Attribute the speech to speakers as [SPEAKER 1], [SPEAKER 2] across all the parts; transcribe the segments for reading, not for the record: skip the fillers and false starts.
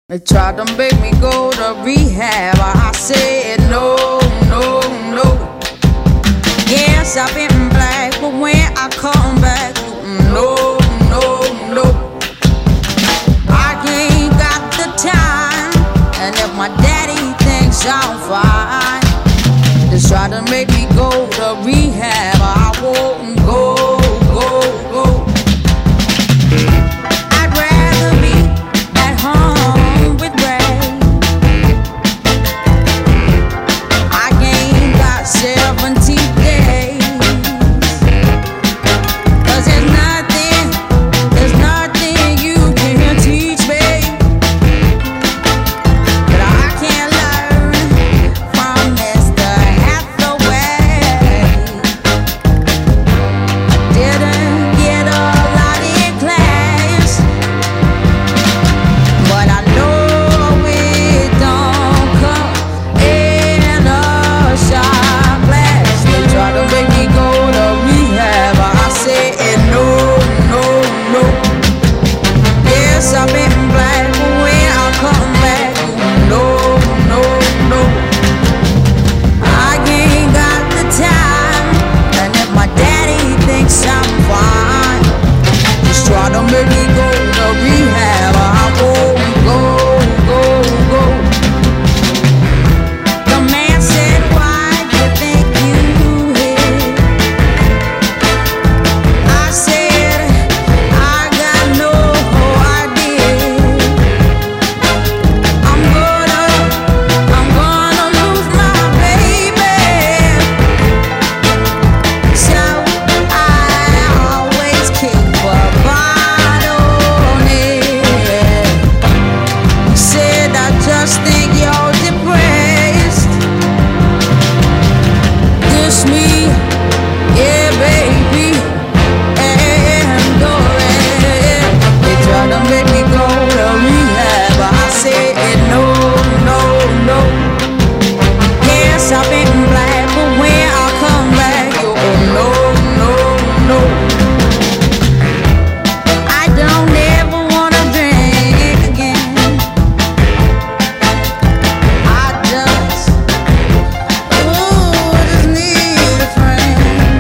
[SPEAKER 1] They tried to make me go to rehab. I said no, no, no. Yes, I've been black, but when I come back, no, no, no. I ain't got the time, and if my daddy thinks I'm fine, they try to make me go to rehab. I won't go, go, go. I'd rather be at home with Ray. I ain't got 70 days, 'cause there's nothing you can teach me that I can't learn from Mr. Hathaway. Didn't get a lot in class, but I know it don't come in a shot glass. They try to make me go to rehab. I said no, no, no. Yes, I've been black, but when I come back, no, no, no. I ain't got the time, and if my daddy thinks I'm fine, just try to make me go to rehab. I won't go, go, go. The man said, why you think you hit? I said, I got no idea. I'm gonna lose my baby. So I always keep a bottle on it. Said I just think you're depressed. Dish me, yeah, baby, and go ahead. They try to make me go to rehab. I said no, no, no. Yes, I've been black, but when I come back, you no, no, no. I don't ever wanna drink again. I just need a friend.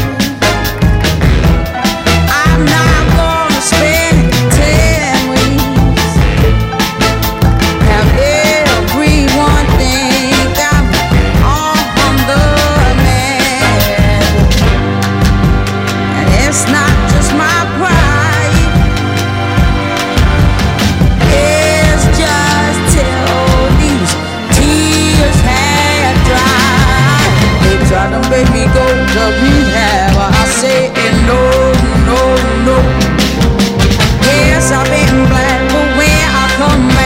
[SPEAKER 1] I'm not gonna spend 10 weeks. Have everyone think I'm on the man. And it's not just my pride, it's just till these tears had dried. They try to make me go to rehab. I say no, no, no. Yes, I've been black, but when I come back,